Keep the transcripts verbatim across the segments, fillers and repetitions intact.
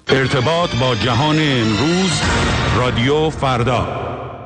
ارتباط با جهان امروز، رادیو فردا.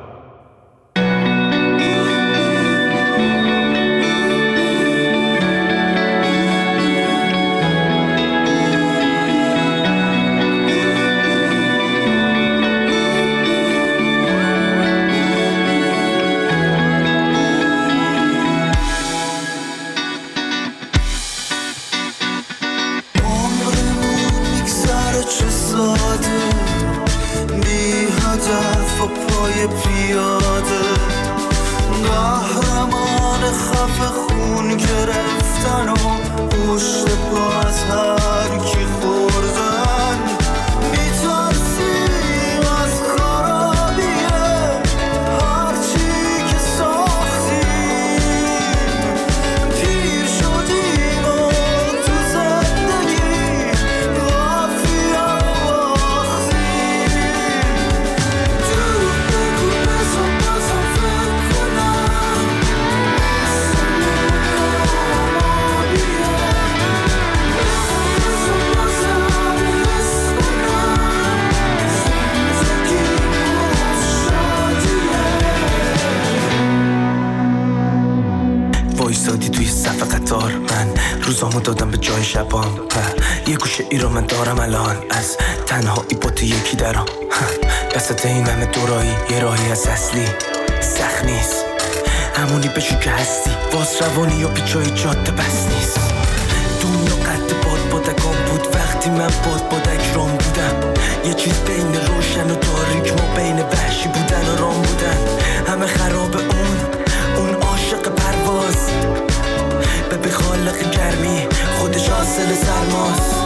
روزامو دادم به جای شبام یه گوشه ای رو من دارم الان از تنهایی با تو یکی درام دستت این همه دورایی یه راهی از اصلی سخت نیست همونی بشو که هستی واس روانی یا پیچای جاده بس نیست دنیا قد باد بادکان بود وقتی من باد بادک رام بودم یه چیز بین روشن و تاریک ما بین وحشی بودن و رام بودن همه خراب اون اون عاشق پرواز به بی خالق گرمی خودش حاصل سرماست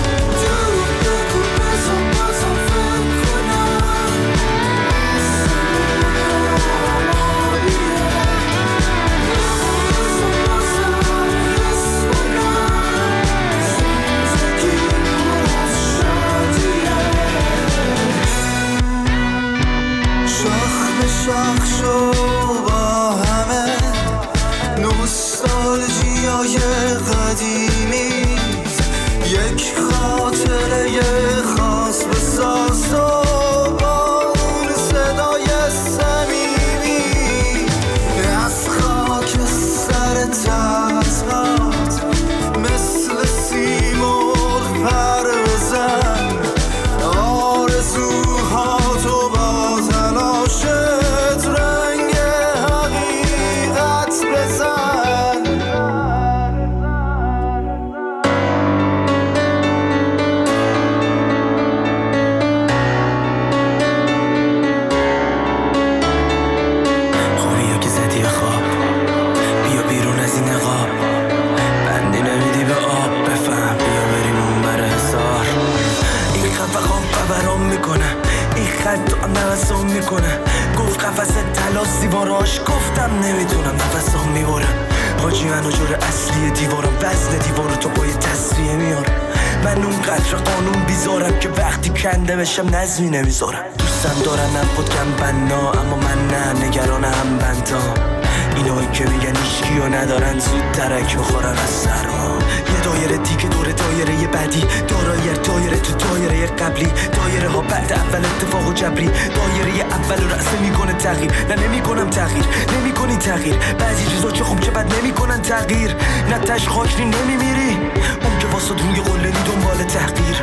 شاخ شو با همه نوستالژیای قدیمی یک خاطره خاص بساز و با اون صدای صمیمی از خاک سر تزهات مثل سیمرغ پر بزن آرزوها تو با تلاشت رنگ حقیقت بزن خوبیو که زدی خواب بیا بیرون از این نقاب بندی نمیدی به آب بفهم بیا بریم اون بر هزار این خفه خواب ببرام میکنه این خط تو نفسام میکنه گفت قفص تلاس دیواراش گفتم نمیتونم نفسام میبره حاجی منو جور اصلی دیوارم وزن دیوارو تو با یه تصفیه میاره من اون قدر قانون بیزارم که وقتی کنده بشم نظمی نمیذارم دوستم دارن نبود کم بنا اما من نه نگران هم بندام اینایی که میگن ایشکیو ندارن زود ترک میخورن از سرما یه دایره دیگه دور دایره یه بعدی دارایی دایره تو دایره قبلی دایره ها بعد اول اتفاق و جبری دایره اول رو رأسه میکنه تغییر نه نمیکنم تغییر نمیکنی تغییر بعضی چیزا چه خوب چه بد نمیکنن تغییر نه تش خاکری نمیمیری اون که واسه روی قله می دنبال تحقیر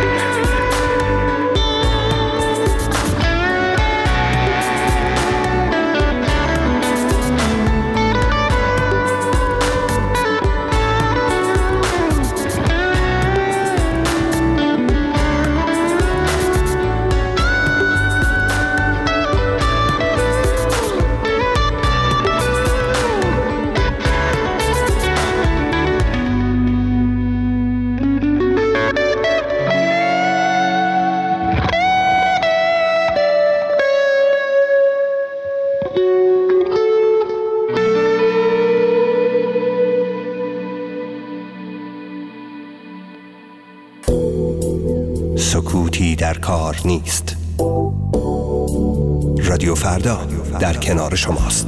سکوتی در کار نیست. رادیو فردا در کنار شماست.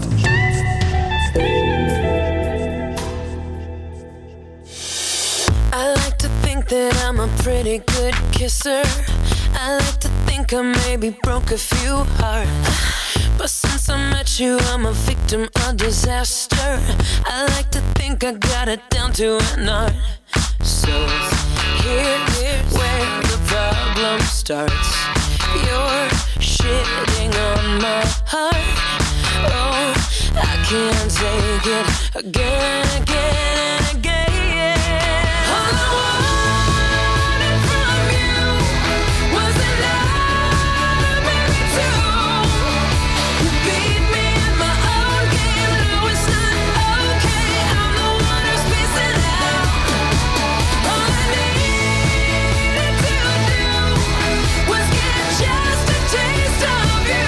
I like to think that I'm a pretty good kisser. I like to think I maybe broke a few hearts, but since I met you, I'm a victim of disaster. I like to think I got it down to an art. So here's where the problem starts. You're shitting on my heart. Oh, I can't take it again, again, and again. All I wanted from you was a love, maybe two. You beat me at my own game. No, it's not okay. I'm the one who's missing out. All I needed to do was get just a taste of you.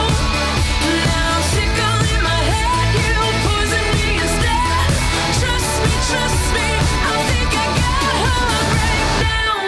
Now I'm sick all in my head. You poison me instead. Trust me, trust me. I think I got heart breakdown.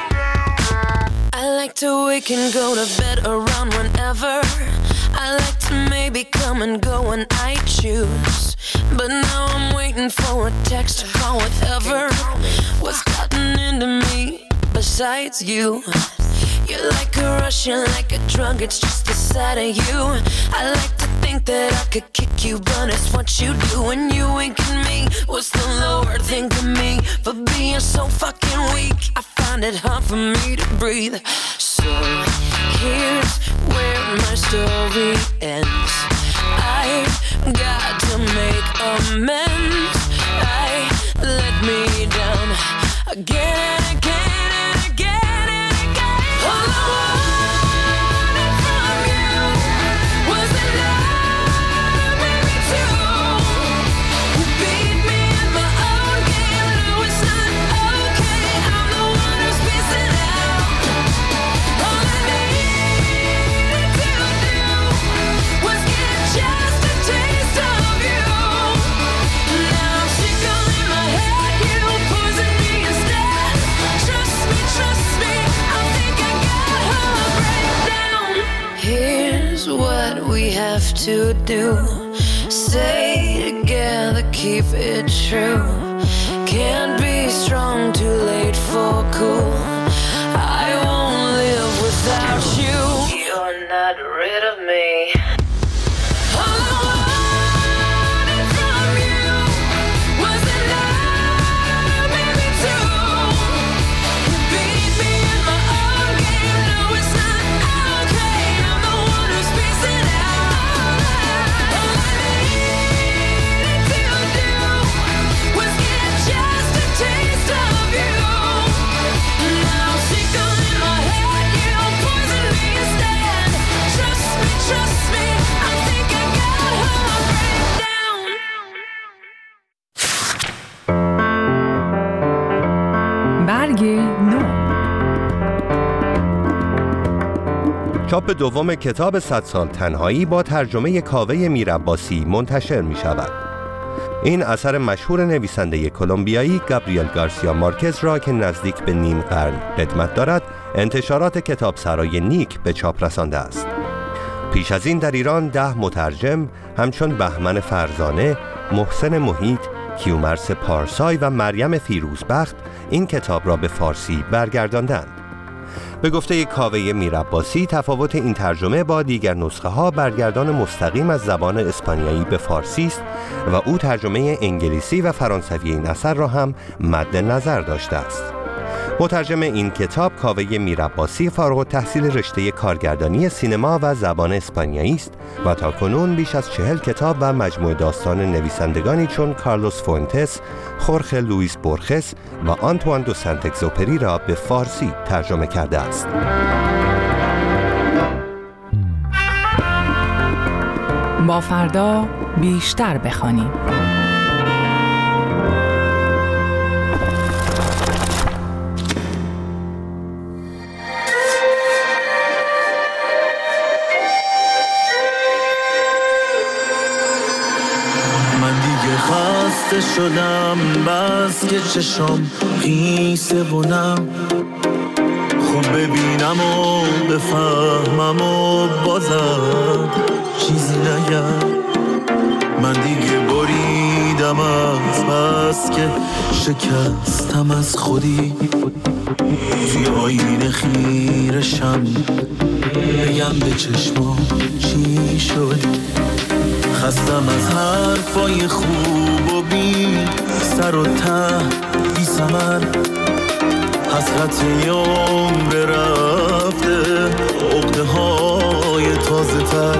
I like to wake and go to bed around whenever. I like to maybe come and go when I choose, but now I'm waiting for a text to call, whatever. What's gotten into me besides you? You're like a rush, you're like a drug, it's just the sight of you. I like to think that I could kick you, but it's what you do when you wink at me. What's the Lord think of me for being so fucking weak? I find it hard for me to breathe. So here's where my story ends. I've got to make amends. I let me down again and again and again and again. All I wanted from you was a love, maybe two. You beat me at my own game. No, it's not okay. I'm the one who's missing out. All I needed to do was get just a taste of you. Now I'm sick all in my head. You poison me instead. Trust me, trust me. I think I got heart breakdown. Here's what we have to do. Stay together, keep it true. Can't be strong, too late for cool. I won't live without you. You're not rid of me. All I wanted from you was a love, maybe two. You beat me at my own game. No, it's not okay. I'm the one who's missing out. All I needed to do was get just a taste of you. Now I'm sick all in my head. You poison me instead. Trust me, trust me. I think I got heart breakdown. برگ نو. چاپ دوم کتاب صد سال تنهایی با ترجمه کاوه میرعباسی منتشر می شود. این اثر مشهور نویسنده کلمبیایی گابریل گارسیا مارکز را که نزدیک به نیم قرن قدمت دارد، انتشارات کتابسرای نیک به چاپ رسانده است. پیش از این در ایران ده مترجم همچون بهمن فرزانه، محسن محیط، کیومرث پارسای و مریم فیروزبخت این کتاب را به فارسی برگرداندند. به گفته کاوه میرعباسی، تفاوت این ترجمه با دیگر نسخه ها برگردان مستقیم از زبان اسپانیایی به فارسی است و او ترجمه انگلیسی و فرانسوی این اثر را هم مد نظر داشته است. مترجم این کتاب کاوه میرعباسی فارغ التحصیل رشته کارگردانی سینما و زبان اسپانیایی است و تاکنون بیش از چهل کتاب و مجموعه داستان نویسندگانی چون کارلوس فوئنتس، خورخه لوئیس بورخس و آنتوان دو سنت اگزوپری را به فارسی ترجمه کرده است. با فردا بیشتر بخوانیم. خسته شدم بس که چشم خیسه بونم، خوب ببینم و بفهمم و بازم چیزی نگم. من دیگه بریدم از بس که شکستم از خودی توی آینه خیرشم بگم به چشمام چی شدی. خستم از حرفای خوب و بی سر و ته بی ثمر، حسرت یوم رفته عقده های تازه تر.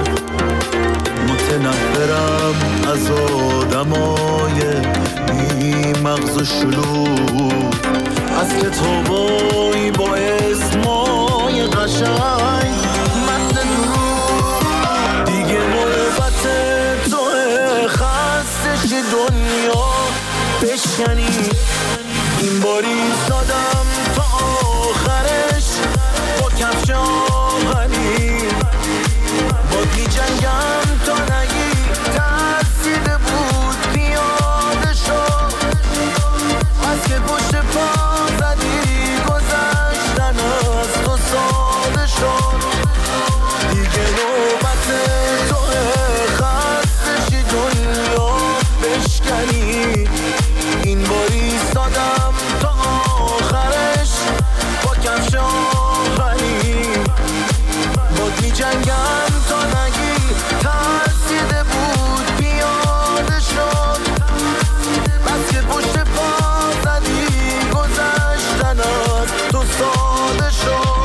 متنفرم از آدمای بی مغز و شلوغ، از کتابای با اسمای قشنگ متن دروغ. دیگه نوبت توه خستش دنیا بشکنی، این باری ایستادم تا آخرش با کفش آهنی. باد می جنگم تا نگی ترسیده بود پیاده شد، از که پشت پا زدی گذشتن از تو ساده شد. دیگه نوبت توه خستشی دنیا بشکنی، این باری ایستادم تا آخرش با کفش آهنی. باد می جنگم تا نگی ترسیده بود پیاده شد، بس که پشت پا زدی گذشتن از تو ساده شد.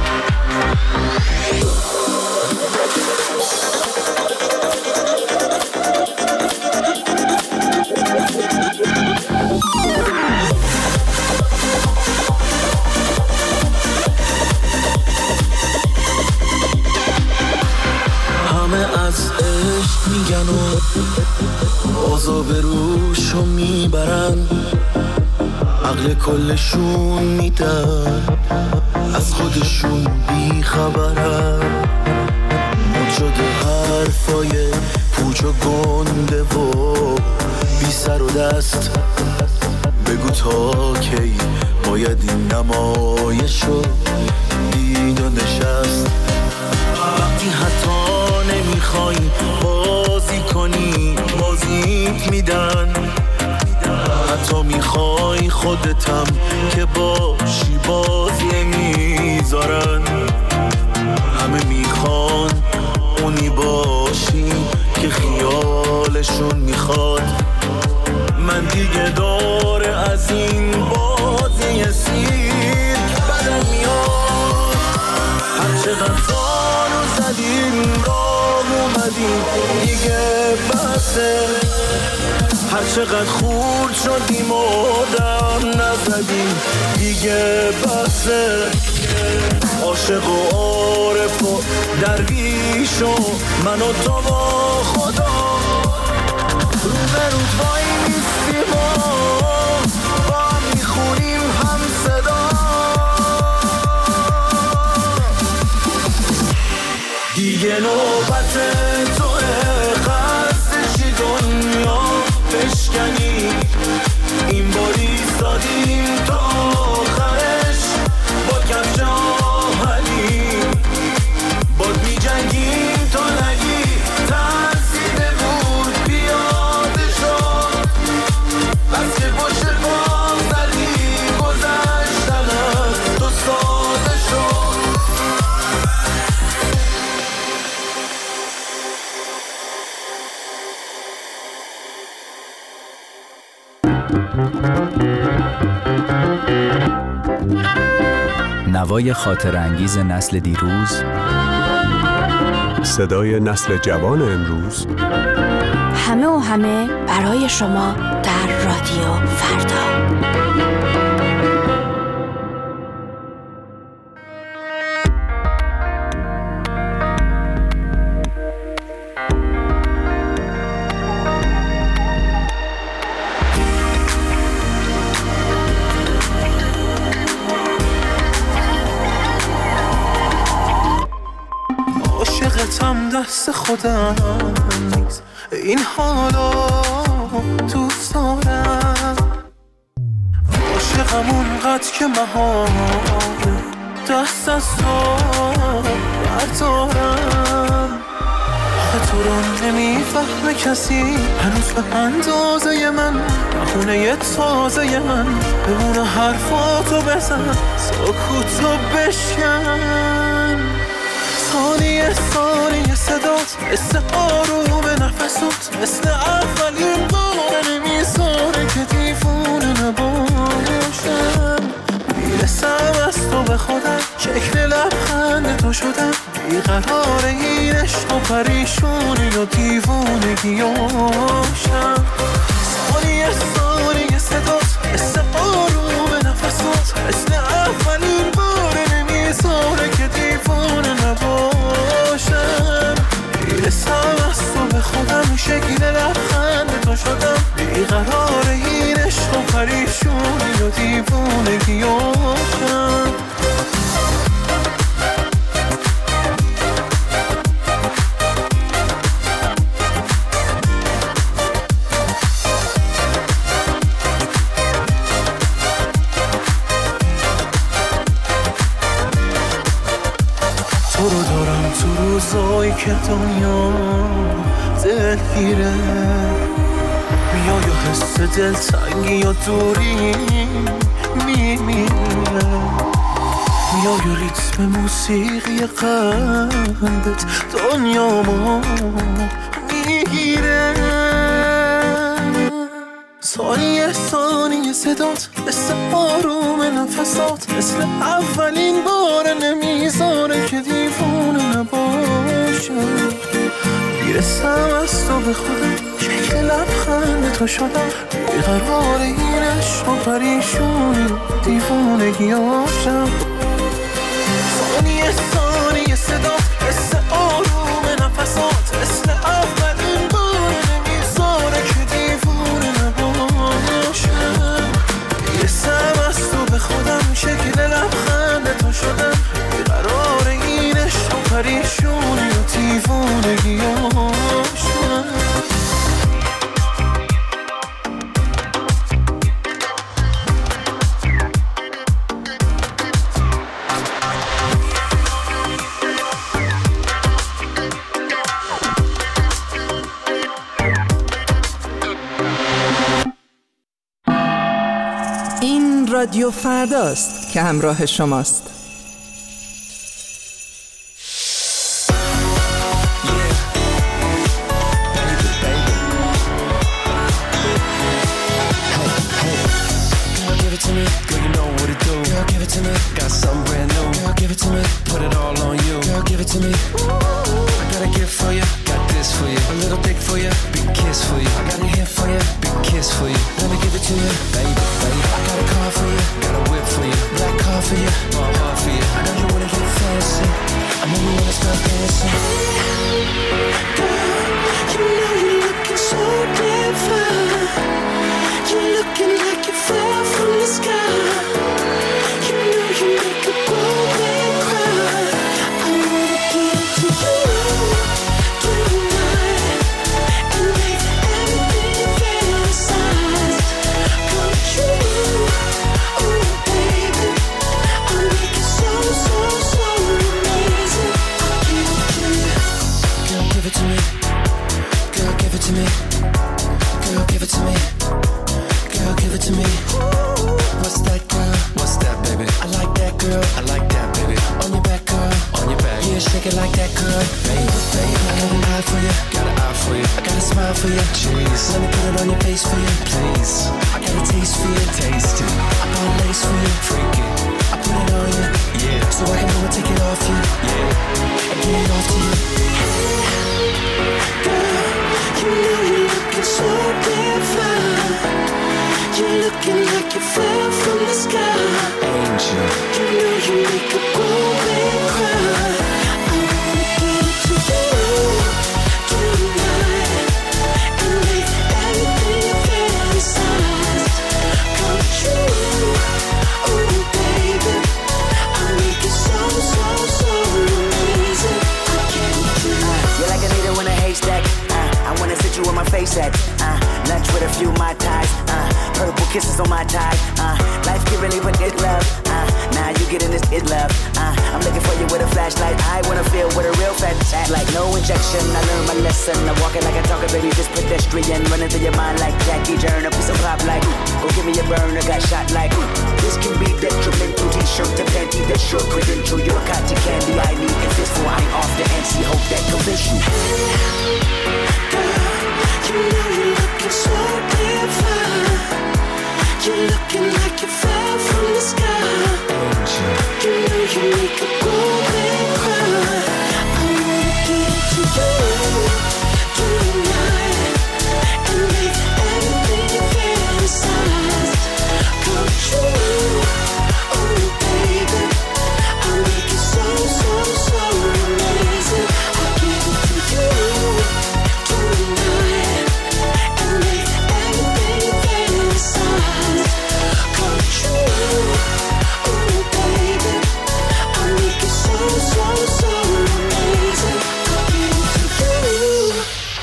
از عشق میگن و بازا به روشو میبرن، عقل کلشون میدن از خودشون بیخبرن. مد شده حرفای پوچ و گنده و بی سر و دست، بگو تا کی باید این نمایشو دید و نشست. وقتی حتی نمیخوای بازی کنی بازیت میدن، حتی میخوای خودتم که باشی بازی میذارن. همه میخوان اونی باشی که خیالشون میخواد. من دیگه داره از این بازی سیرک بدم میاد. هرچقدر زانو زدیم راه اومدیم دیگه بسه، هرچقدر خورد شدیم و دم نزدیم دیگه بسه. عاشق و عارف و درویش و من و تو با خدا رو به رو وای نیستیم و با هم میخونیم هم صدا. دیگه نوبت توه خستشی دنیا بشکنی، این باری ایستادیم تا آخرش با کفش آهنی. باد می جنگیم تا نگی ترسیده بود پیاده شد، بس که پشت پا زدی گذشتن از تو ساده شد. نوای خاطر انگیز نسل دیروز، صدای نسل جوان امروز، همه و همه برای شما در رادیو فردا. عاشقتم دست خودم نیست، این حالا دوست دارم. عاشقم اونقدر که مهار دست از تو بردارم. آخه تو رو نمیفهمه کسی، هنوز به اندازه من نخونه یه تازه من، بمونه حرفاتو بزن سکوتو بشکن. ثانیه ثانیه صدات مثل آروم نفسات، مثل اولین بار نمیذاره که دیوونه نباشم. میرسم از تو به خودم، شکل لبخند تو شدم، بیقرار این عشق و پریشونی و دیوونگیاشم. ثانیه ثانیه صدات مثل آروم نفسات، مثل اولین بار نمیذاره که دیوونه نباشم. میرسم از تو به خودم، شکل لبخند تو شدم، بیقرار این عشق و پریشونی و دیوونگیاشم. تو رو دارم تو روزایی که دنیا دلگیره، بیا یا حس دلتنگی یا دوری میمیره، بیا یا ریتم موسیقی قلبت دنیامو میگیره. ثانیه ثانیه صدات مثل آروم نفسات، مثل اولین بار نمیذاره که دیوونه نباشم. میرسم از تو به خودم، شکل لبخند تو شدم، بیقرار این عشق و پریشونی و دیوونگیاشم. ثانیه ثانیه صدات مثل آروم نفسات، مثل اولین بار نمیذاره که دیوونه نباشم. میرسم از تو به خودم، شکل لبخند تو شدم، بیقرار این عشق و پریشونی و دیوونگیاشم. این رادیو فرداست که همراه شماست. Kisses on my tie, uh, life can really put this love, uh, now you get in this pit love. uh, I'm looking for you with a flashlight. I wanna feel with a real fat chat. Like no injection, I learned my lesson. I'm walking like a talker, baby, just pedestrian. Running through your mind like Jackie Journer. Piece of pop like, go give me a burner. Got shot like, this can be detrimental. T-shirt to panty, that's your credential. You're cotton candy, I need a fistful. I ain't off the antsy, hope that convince you. You know you're looking so damn fine. You're looking like you fell from the sky. You know you make a golden cry. I wanna get to you tonight and make everything you fantasize come true. Oh baby, I'll make it so, so, so amazing. I'll give it to you tonight and make everything you fantasize come true. Oh baby, I'll make it so, so, so amazing. I'll give it to you.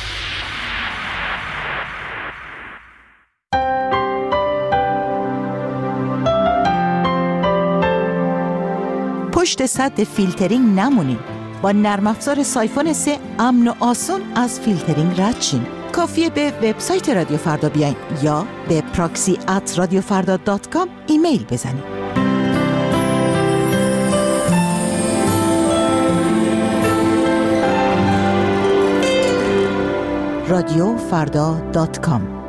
پشت سد فیلترینگ نمونین. با نرم افزار سایفون سه امن و آسون از فیلترینگ رد شین. کافیه به وبسایت رادیو فردا بیاین یا به پراکسی ات رادیو فردا دات کام ایمیل بزنین. رادیو فردا دات کام.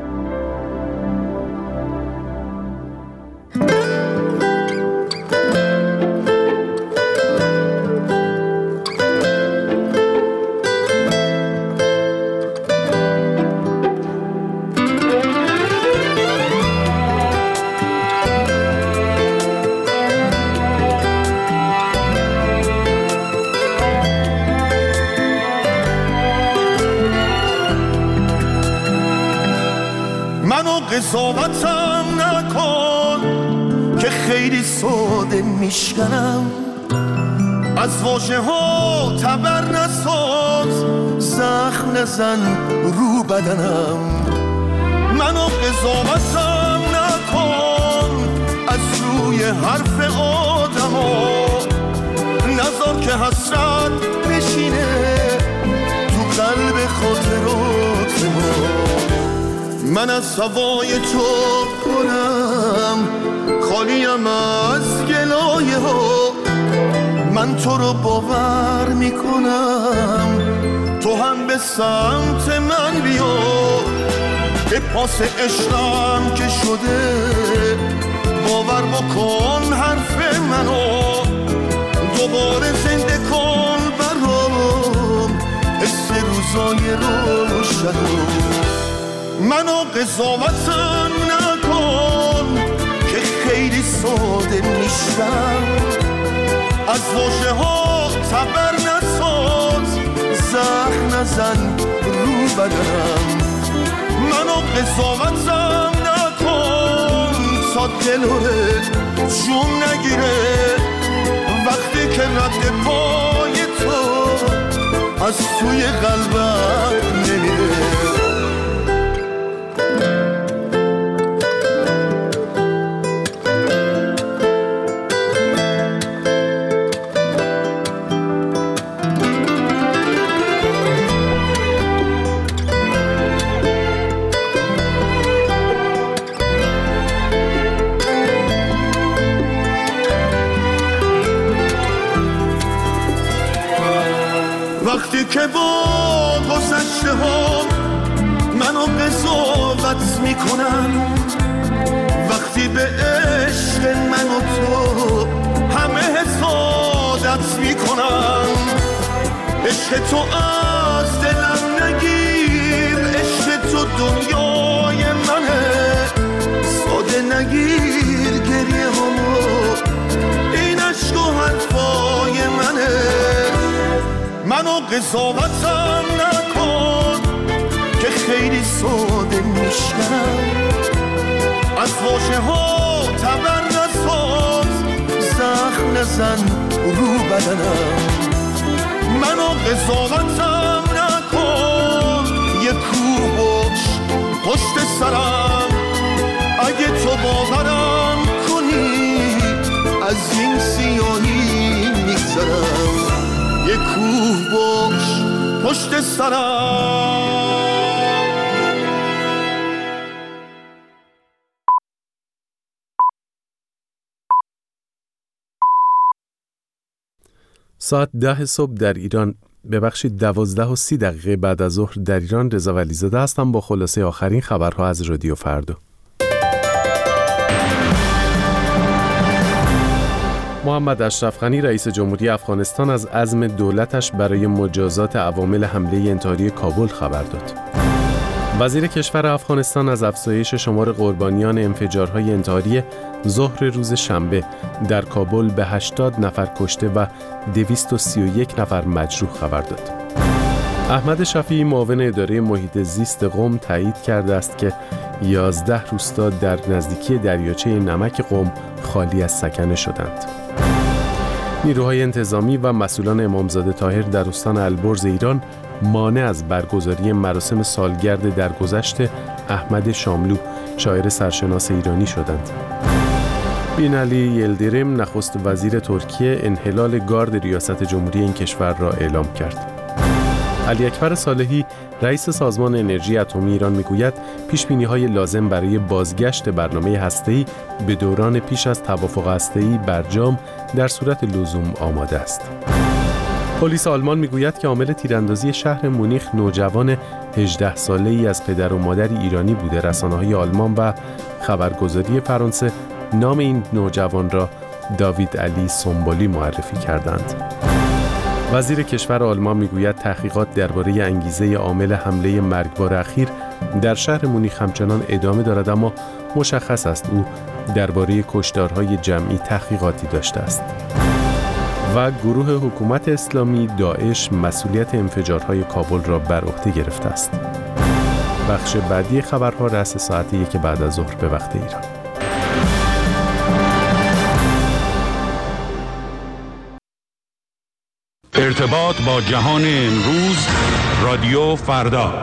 قضاوتم نکن که خیلی ساده میشکنم. از واژه ها تبر نساز، زخم نزن رو بدنم. منو قضاوتم نکن از روی حرف آدم ها. نذار که حسرت بشینه تو قلب خاطرات ما. من از هوای تو پرم، خالیم از گلایه ها. من تو رو باور میکنم، تو هم به سمت من بیا. به پاس عشقم که شده باور بکن حرف منو. دوباره زنده کن برام حس روزای روشنو. منو قضاوتم نکن که خیلی ساده میشم. از واژه ها تبر نساز، زخم نزن رو بدنم. منو قضاوتم نکن تا دلوره جون نگیره وقتی که رد پای تو از توی قلبم نمیره. وقتی که با گذشته ها منو قضاوت میکنن، وقتی به عشق من و تو همه حسادت میکنن. عشق تو از دلم نگیر، عشق تو دنیای منه. ساده نگیر گریه همو، این عشق و حرفای منه. منو قضاوتم نکن که خیلی ساده میشکنم. از واژه ها تبر نساز، زخم نزن رو بدنم. منو قضاوتم نکن، یه کوه باش پشت سرم. اگه تو باورم کنی از این سیاهی میگذرم، یک کوه باش پشت سرم. ساعت ده صبح در ایران، ببخشید دوازده و سی دقیقه بعد از ظهر در ایران. رضا ولیزاده هستم با خلاصه آخرین خبرها از رادیو فردا. محمد اشرف غنی رئیس جمهوری افغانستان از عزم دولتش برای مجازات عوامل حمله انتحاری کابل خبر داد. وزیر کشور افغانستان از افزایش شمار قربانیان انفجارهای انتحاری ظهر روز شنبه در کابل به هشتاد نفر کشته و دویست و سی و یک نفر مجروح خبر داد. احمد شفیعی معاون اداره محیط زیست قم تایید کرده است که یازده روستا در نزدیکی دریاچه نمک قم خالی از سکنه شدند. نیروهای انتظامی و مسئولان امامزاده طاهر در استان البرز ایران مانع از برگزاری مراسم سالگرد درگذشت احمد شاملو، شاعر سرشناس ایرانی شدند. بینعلی یلدیریم نخست وزیر ترکیه انحلال گارد ریاست جمهوری این کشور را اعلام کرد. علی اکبر صالحی رئیس سازمان انرژی اتمی ایران میگوید پیشبینی‌های لازم برای بازگشت برنامه هسته‌ای به دوران پیش از توافق هسته‌ای برجام در صورت لزوم آماده است. پلیس آلمان میگوید که عامل تیراندازی شهر مونیخ نوجوان هجده ساله‌ای از پدر و مادری ایرانی بوده. رسانه‌های آلمان و خبرگزاری فرانسه نام این نوجوان را داوید علی سنبولی معرفی کردند. وزیر کشور آلمان میگوید تحقیقات درباره انگیزه عامل حمله مرگبار اخیر در شهر مونیخ همچنان ادامه دارد، اما مشخص است او درباره کشتارهای جمعی تحقیقاتی داشته است. و گروه حکومت اسلامی داعش مسئولیت انفجارهای کابل را بر عهده گرفته است. بخش بعدی خبرها رأس ساعت یک بعد از ظهر به وقت ایران. ارتباط با جهان امروز، رادیو فردا.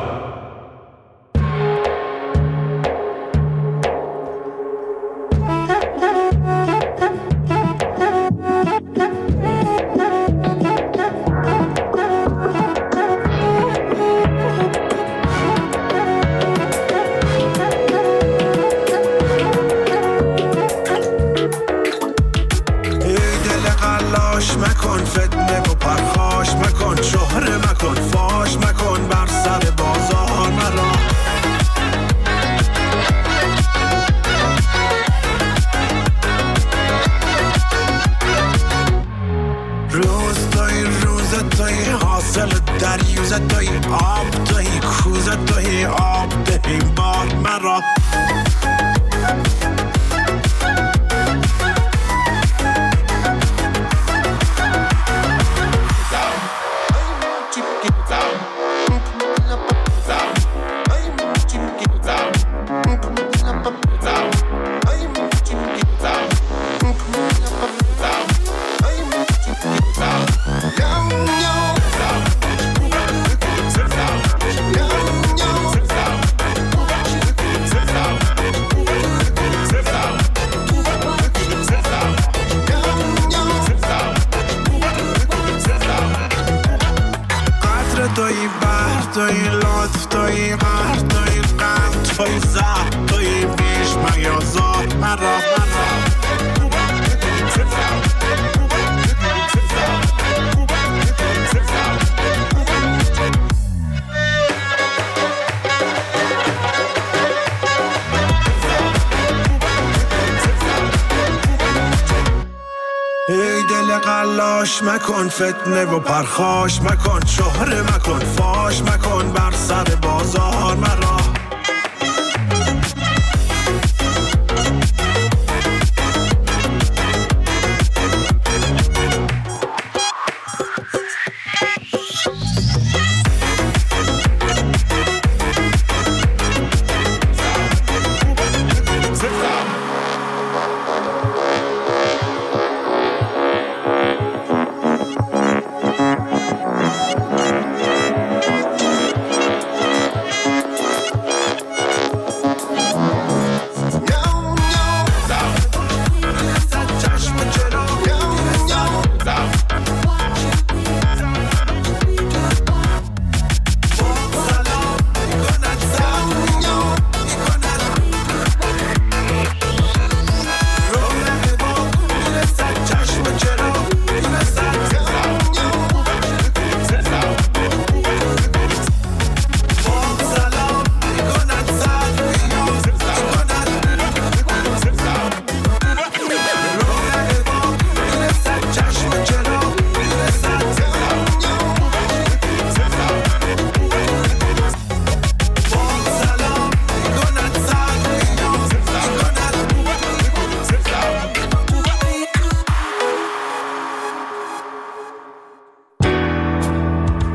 قلاش مکن فتنه و پرخاش مکن، شهره مکن فاش مکن، بر سر بازار مرا.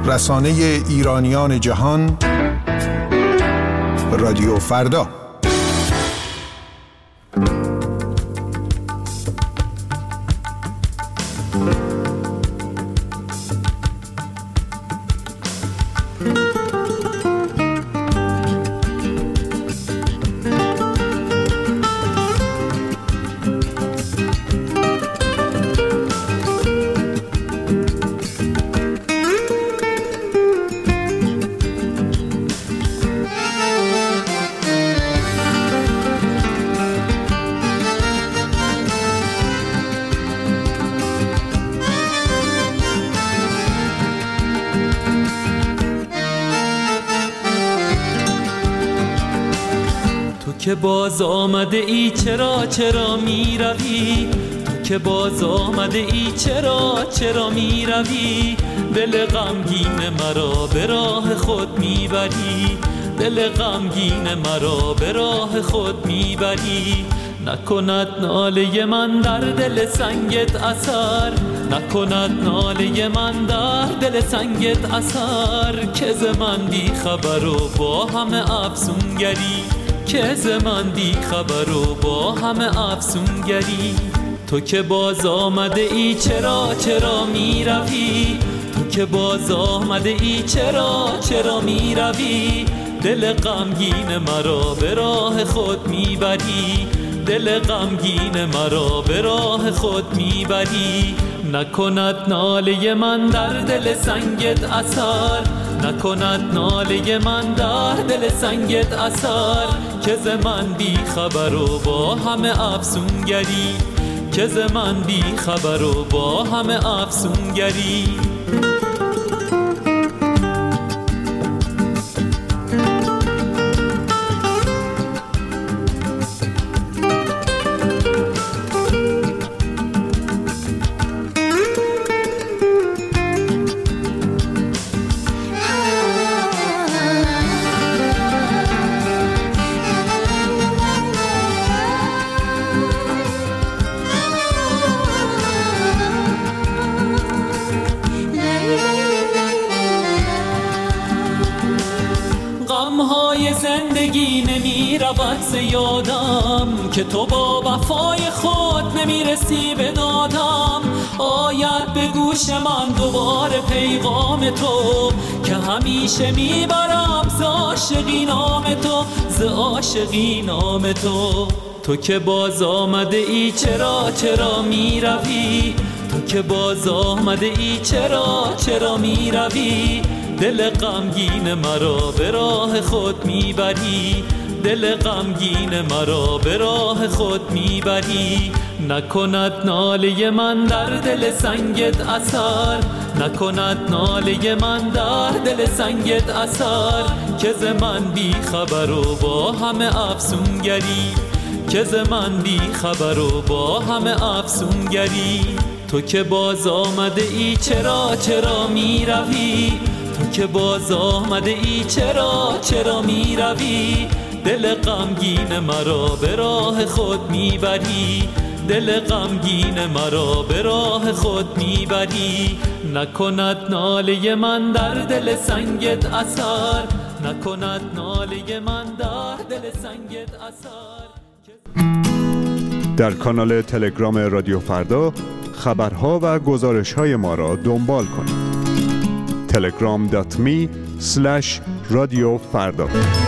رسانه ایرانیان جهان، رادیو فردا. که باز آمده ای چرا چرا می روی، تو که باز آمده ای چرا چرا می روی، دل غمگین مرا به راه خود می بری، دل غمگین مرا به راه خود می بری. نکند ناله من در دل سنگت اثر، نکند ناله من در دل سنگت اثر، که ز من بی خبر و با همه افسونگری، که ز من بی خبر و با همه افسونگری. تو که باز آمده ای چرا چرا می روی، تو که باز آمده ای چرا چرا می روی، دل غمگین مرا به راه خود می بری، دل غمگین مرا به راه خود می بری. نکند ناله من در دل سنگت اثر، نکند ناله من در دل سنگت اثر، که ز من بی خبر و با همه افسونگری، که ز من بی خبر و با همه افسونگری. زندگی نمی رود ز یادم، که تو با وفای خود نمی رسی به دادم. آید به گوش من دوباره پیغام تو، که همیشه می برم ز عاشقی نام تو، ز عاشقی نام تو. تو که باز آمده ای چرا چرا می روی، تو که باز آمده ای چرا چرا می روی، دل غمگین مرا به راه خود میبری، دل غمگین مرا به راه خود میبری. نکند ناله من در دل سنگت اثر، نکند ناله من در دل سنگت اثر، که ز من بی خبر و با همه افسونگری، که ز من بی خبر و با همه افسونگری. تو که باز آمده ای چرا چرا می روی، تو که باز آمده ای چرا چرا می روی، دل غمگین مرا به راه خود می بری، دل غمگین مرا به راه خود می بری. نکند ناله من در دل سنگت اثر، نکند ناله من در دل سنگت اثر. در کانال تلگرام رادیو فردا خبرها و گزارش‌های ما را دنبال کنید. تلگرام دات می اسلش رادیو فردا.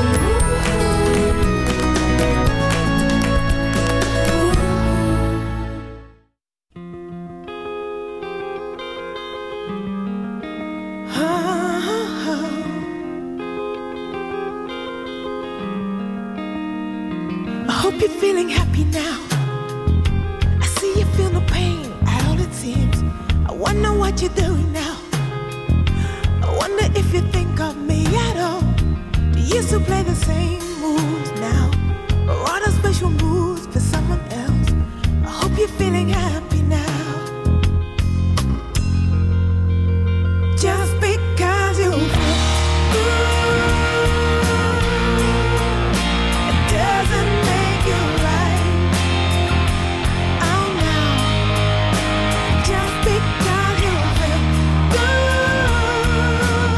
I hope you're feeling happy now. I see you feel no pain at all it seems. I wonder what you're doing now. I wonder if you think of me at all. Do you still play the same moves now, or are there special moves for someone else? I hope you're feeling happy now. Just because you feel good, it doesn't make you right. Oh no. Just because you feel good,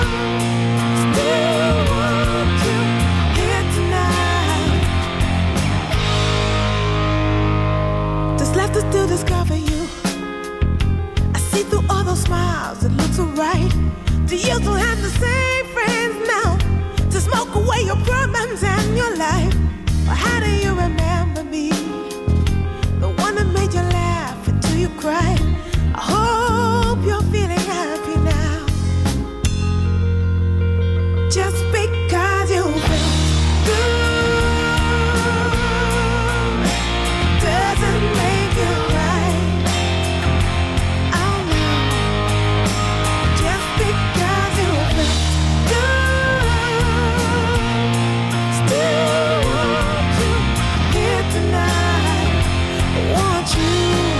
smiles, it looks alright. Do you still have the same friends now to smoke away your problems and your life? Or how do you remember me? The one that made you laugh until you cried. I hope you're feeling happy now. Just because you feel good doesn't make you right. Oh no. Just because you feel good still want you here tonight. I want you.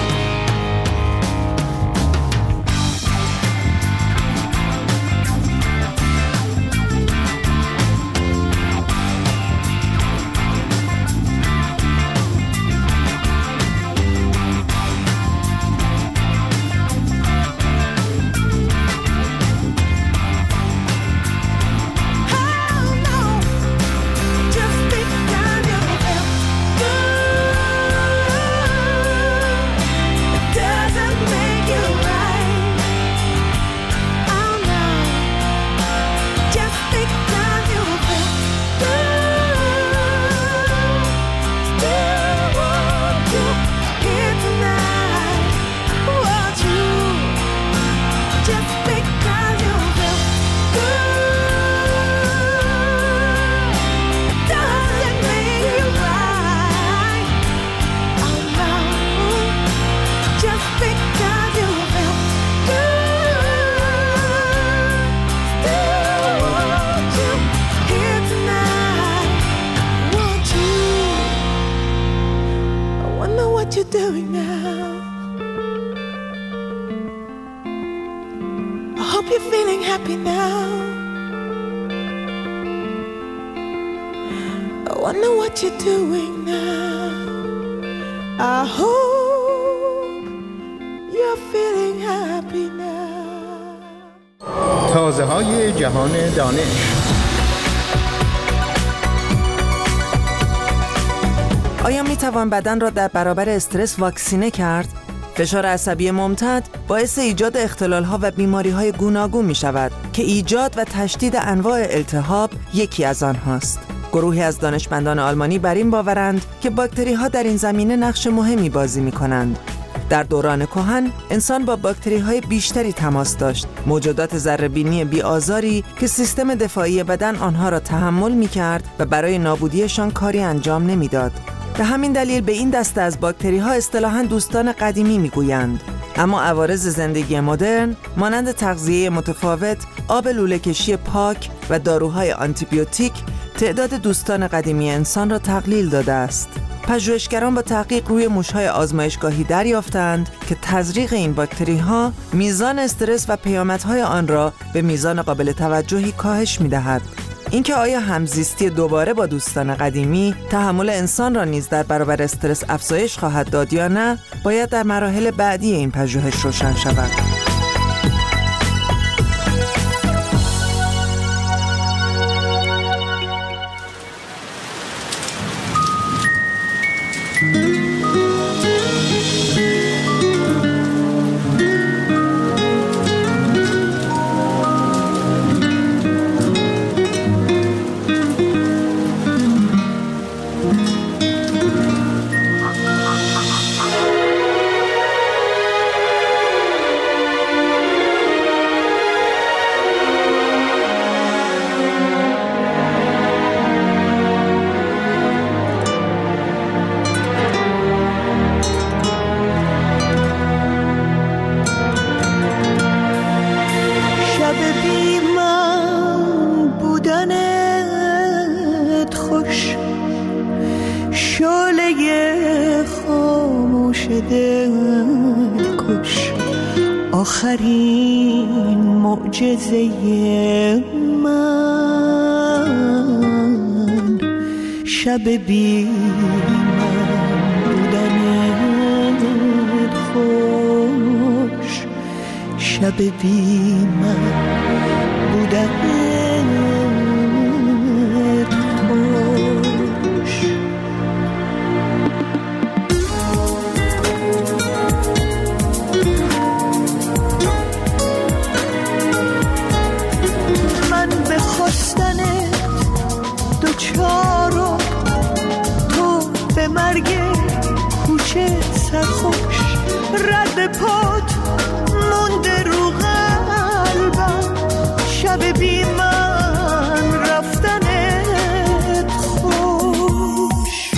Doing now. I hope you're feeling happy now. I wonder what you're doing now. I hope you're feeling happy now. تازه های جهان دانش. آیا می توان بدن را در برابر استرس واکسینه کرد؟ فشار عصبی ممتد باعث ایجاد اختلال‌ها و بیماری‌های گوناگون می‌شود که ایجاد و تشدید انواع التهاب یکی از آنهاست. گروهی از دانشمندان آلمانی بر این باورند که باکتری‌ها در این زمینه نقش مهمی بازی می‌کنند. در دوران کهن انسان با باکتری‌های بیشتری تماس داشت، موجودات ذره‌بینی بی‌آزاری که سیستم دفاعی بدن آنها را تحمل می‌کرد و برای نابودیشان کاری انجام نمی‌داد. به همین دلیل به این دسته از باکتری‌ها اصطلاحاً دوستان قدیمی می‌گویند. اما عوارض زندگی مدرن مانند تغذیه متفاوت، آب لوله‌کشی پاک و داروهای آنتیبیوتیک تعداد دوستان قدیمی انسان را تقلیل داده است. پژوهشگران با تحقیق روی موش‌های آزمایشگاهی دریافتند که تزریق این باکتری‌ها میزان استرس و پیامدهای آن را به میزان قابل توجهی کاهش می‌دهد. اینکه آیا همزیستی دوباره با دوستان قدیمی تحمل انسان را نیز در برابر استرس افزایش خواهد داد یا نه، باید در مراحل بعدی این پژوهش روشن شود. آخرین معجزه من شب بی من بودنت خوش، شب بی من بودنت خوش. رد پات مونده رو قلبم، شب بی من رفتنت خوش.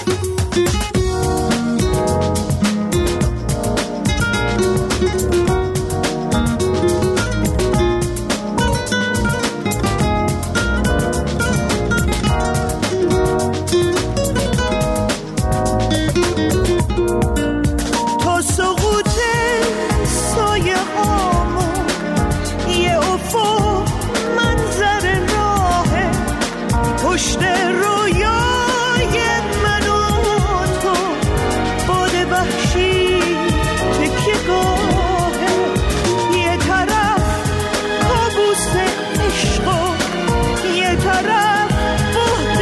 تا سقوط سایه هامون یه افق منظر راهه، پشت رویای من و تو باد وحشی تکیه گاهه. یه طرف کابوس عشق و یه طرف بهت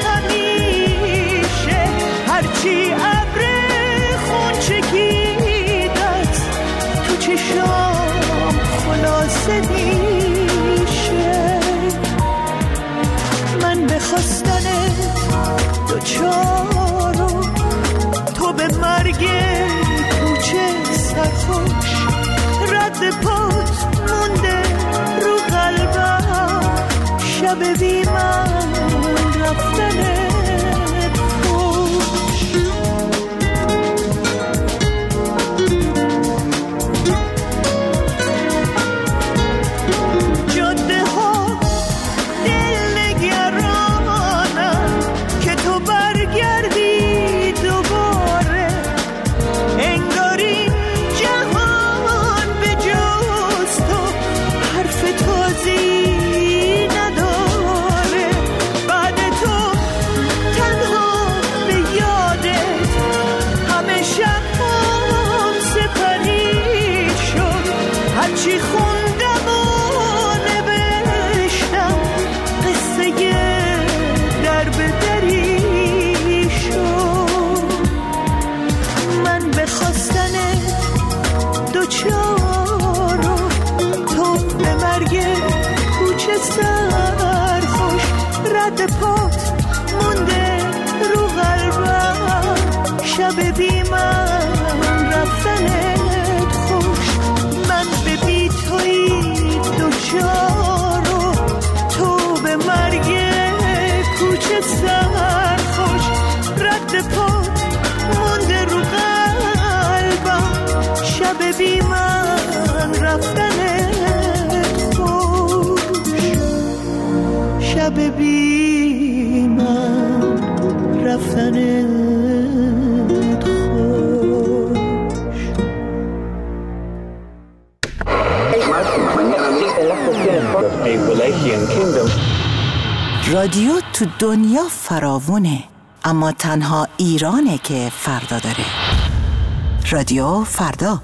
همیشه، هرچی ابر خون چکیدت تو چشام خلاصه میشه. من به خواستنت دوچارو، تو به مرگ کوچه سرخوش. رد پات مونده رو قلبم، شب بی من رفتنت خوش. جاده ها دل نگرانم که تو برگردی دوباره، انگار این جهان به جز تو حرف تازی نداره. بعد تو تنها به یادت همه شبام سپری شد، هرچی خوندم و نوشتم قصه در به دری شد. من به خواستنت دوچارو، تو به مرگ کوچه سرخوش. رد پات مونده رو قلبم، شب بی من رفتنت خوش. من به بی تویی دوچارو، تو به مرگ کوچه سرخوش. رد پات مونده رو قلبم، شب بی من رفتنت خوش. شب بی من رفتنت رادیو تو دنیا فراوونه، اما تنها ایرانه که فردا داره. رادیو فردا.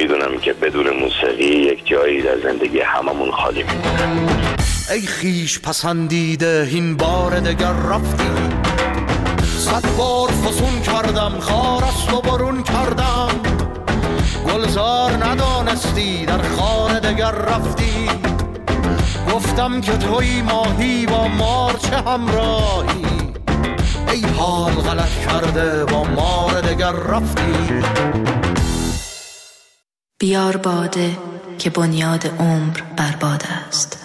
میدونم که بدون موسیقی یک جایی در زندگی هممون خالی میمونه. ای خیش پسندیده این بار دگر رفتی، صد بار فسون کردم خارست و برون کردم، گلزار ندانستی در خانه دگر رفتی، گفتم که توی ماهی با مار چه همراهی، ای حال غلط کرده با مار دگر رفتی. بیار باده که بنیاد عمر برباد است.